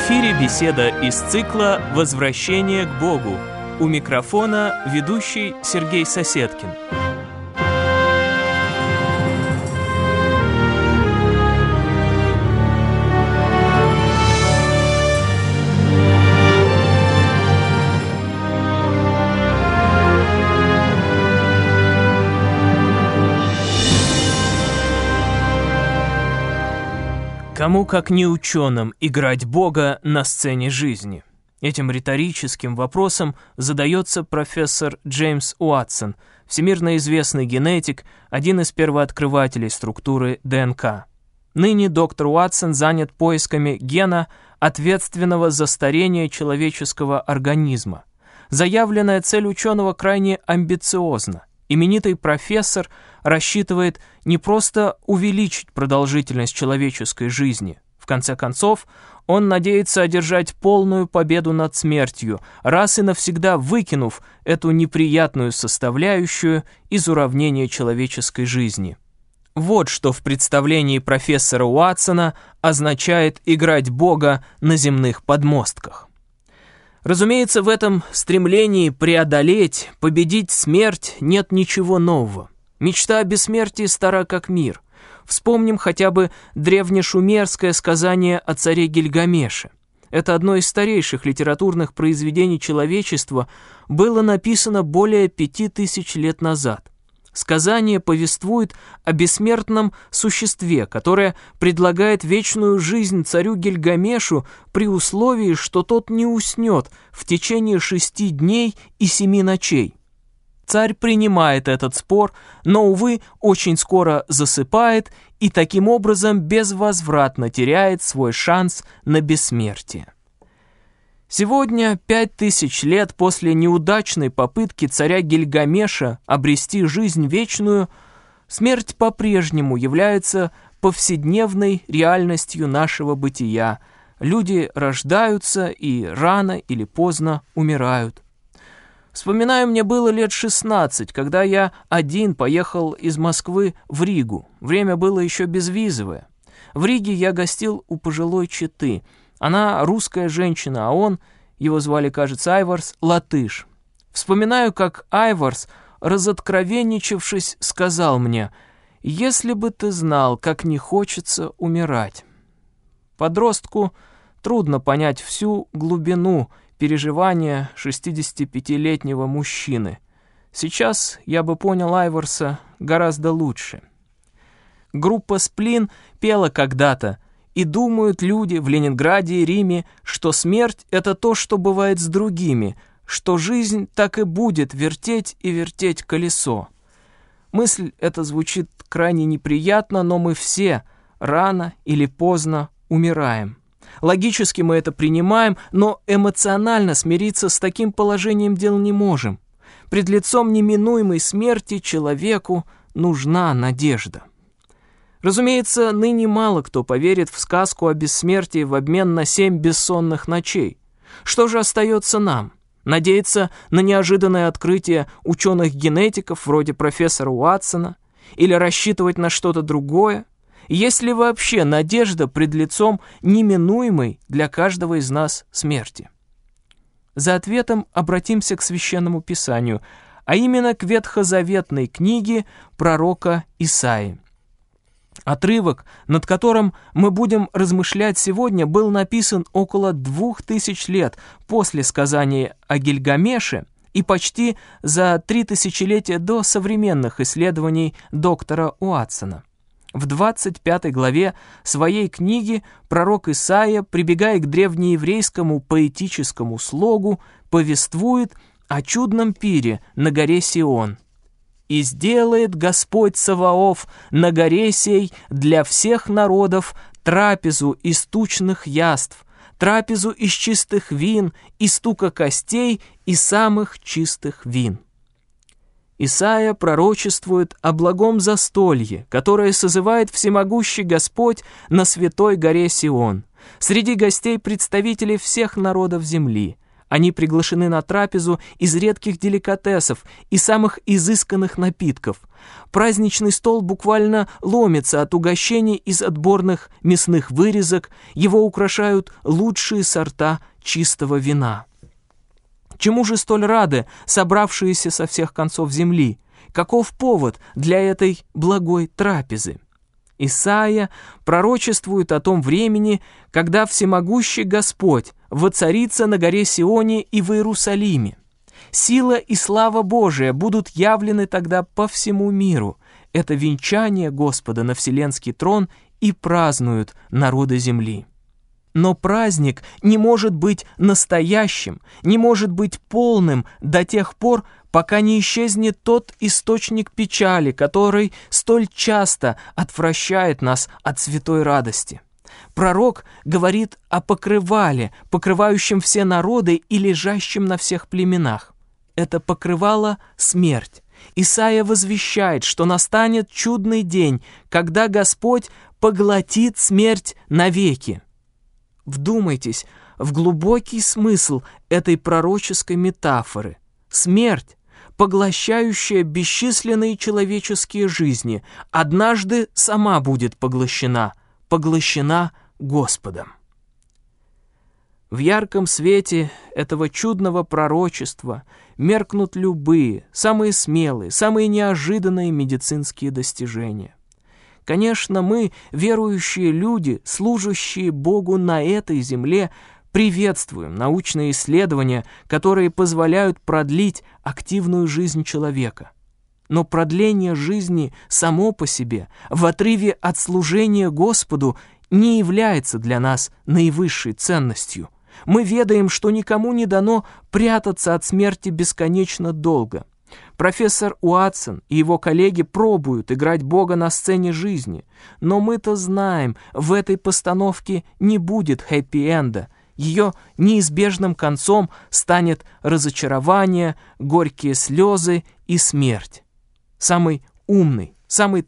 эфире беседа из цикла «Возвращение к Богу». У микрофона ведущий Сергей Соседкин. Кому, как не ученым, играть Бога на сцене жизни? Этим риторическим вопросом задается профессор Джеймс Уотсон, всемирно известный генетик, один из первооткрывателей структуры ДНК. Ныне доктор Уотсон занят поисками гена, ответственного за старение человеческого организма. Заявленная цель ученого крайне амбициозна. Именитый профессор рассчитывает не просто увеличить продолжительность человеческой жизни. В конце концов, он надеется одержать полную победу над смертью, раз и навсегда выкинув эту неприятную составляющую из уравнения человеческой жизни. Вот что в представлении профессора Уотсона означает играть Бога на земных подмостках. Разумеется, в этом стремлении преодолеть, победить смерть нет ничего нового. Мечта о бессмертии стара как мир. Вспомним хотя бы древнешумерское сказание о царе Гильгамеше. Это одно из старейших литературных произведений человечества, было написано более 5000 лет назад. Сказание повествует о бессмертном существе, которое предлагает вечную жизнь царю Гильгамешу при условии, что тот не уснет в течение 6 дней и 7 ночей. Царь принимает этот спор, но, увы, очень скоро засыпает и таким образом безвозвратно теряет свой шанс на бессмертие. Сегодня, 5000 лет после неудачной попытки царя Гильгамеша обрести жизнь вечную, смерть по-прежнему является повседневной реальностью нашего бытия. Люди рождаются и рано или поздно умирают. Вспоминаю, мне было лет 16, когда я один поехал из Москвы в Ригу. Время было еще безвизовое. В Риге я гостил у пожилой четы. Она русская женщина, а он, его звали, кажется, Айварс, латыш. Вспоминаю, как Айварс, разоткровенничавшись, сказал мне: «Если бы ты знал, как не хочется умирать». Подростку трудно понять всю глубину переживания 65-летнего мужчины. Сейчас я бы понял Айварса гораздо лучше. Группа «Сплин» пела когда-то: «И думают люди в Ленинграде и Риме, что смерть — это то, что бывает с другими, что жизнь так и будет вертеть и вертеть колесо». Мысль эта звучит крайне неприятно, но мы все рано или поздно умираем. Логически мы это принимаем, но эмоционально смириться с таким положением дел не можем. Пред лицом неминуемой смерти человеку нужна надежда. Разумеется, ныне мало кто поверит в сказку о бессмертии в обмен на 7 бессонных ночей. Что же остается нам? Надеяться на неожиданное открытие ученых-генетиков вроде профессора Уотсона? Или рассчитывать на что-то другое? Есть ли вообще надежда пред лицом неминуемой для каждого из нас смерти? За ответом обратимся к Священному Писанию, а именно к ветхозаветной книге пророка Исаии. Отрывок, над которым мы будем размышлять сегодня, был написан около 2000 лет после сказания о Гильгамеше и почти за 3 тысячелетия до современных исследований доктора Уотсона. В 25 главе своей книги пророк Исаия, прибегая к древнееврейскому поэтическому слогу, повествует о чудном пире на горе Сион. «И сделает Господь Саваоф на горе сей для всех народов трапезу из тучных яств, трапезу из чистых вин, из стука костей и самых чистых вин». Исаия пророчествует о благом застолье, которое созывает всемогущий Господь на святой горе Сион. Среди гостей представители всех народов земли. Они приглашены на трапезу из редких деликатесов и самых изысканных напитков. Праздничный стол буквально ломится от угощений из отборных мясных вырезок, его украшают лучшие сорта чистого вина. Чему же столь рады собравшиеся со всех концов земли? Каков повод для этой благой трапезы? Исаия пророчествует о том времени, когда всемогущий Господь воцарится на горе Сионе и в Иерусалиме. Сила и слава Божия будут явлены тогда по всему миру. Это венчание Господа на вселенский трон и празднуют народы земли. Но праздник не может быть настоящим, не может быть полным до тех пор, пока не исчезнет тот источник печали, который столь часто отвращает нас от святой радости. Пророк говорит о покрывале, покрывающем все народы и лежащем на всех племенах. Это покрывало смерть. Исаия возвещает, что настанет чудный день, когда Господь поглотит смерть навеки. Вдумайтесь в глубокий смысл этой пророческой метафоры. Смерть, поглощающая бесчисленные человеческие жизни, однажды сама будет поглощена Господом. В ярком свете этого чудного пророчества меркнут любые, самые смелые, самые неожиданные медицинские достижения. Конечно, мы, верующие люди, служащие Богу на этой земле, приветствуем научные исследования, которые позволяют продлить активную жизнь человека. Но продление жизни само по себе, в отрыве от служения Господу, не является для нас наивысшей ценностью. Мы ведаем, что никому не дано прятаться от смерти бесконечно долго. Профессор Уатсон и его коллеги пробуют играть Бога на сцене жизни, но мы-то знаем, в этой постановке не будет хэппи-энда. Ее неизбежным концом станет разочарование, горькие слезы и смерть. Самый умный, самый